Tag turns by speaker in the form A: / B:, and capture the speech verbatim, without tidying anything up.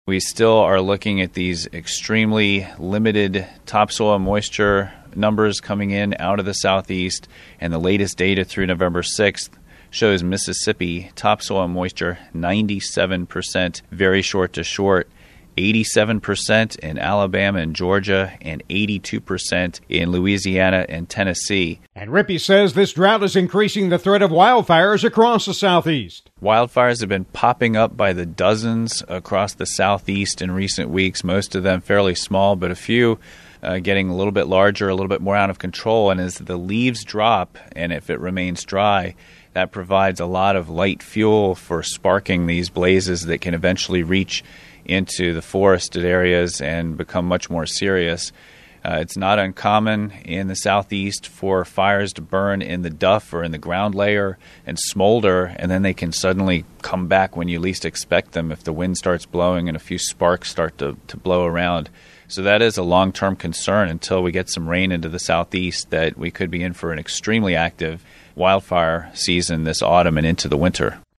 A: We still are looking at these extremely limited topsoil moisture numbers coming in out of the southeast, and the latest data through November sixth shows Mississippi topsoil moisture ninety-seven percent very short to short, eighty-seven percent in Alabama and Georgia, and eighty-two percent in Louisiana and Tennessee.
B: And Rippey says this drought is increasing the threat of wildfires across the southeast.
A: Wildfires have been popping up by the dozens across the southeast in recent weeks, most of them fairly small, but a few uh, getting a little bit larger, a little bit more out of control. And as the leaves drop, and if it remains dry, that provides a lot of light fuel for sparking these blazes that can eventually reach into the forested areas and become much more serious. Uh, it's not uncommon in the southeast for fires to burn in the duff or in the ground layer and smolder, and then they can suddenly come back when you least expect them if the wind starts blowing and a few sparks start to, to blow around. So that is a long-term concern until we get some rain into the southeast, that we could be in for an extremely active wildfire season this autumn and into the winter.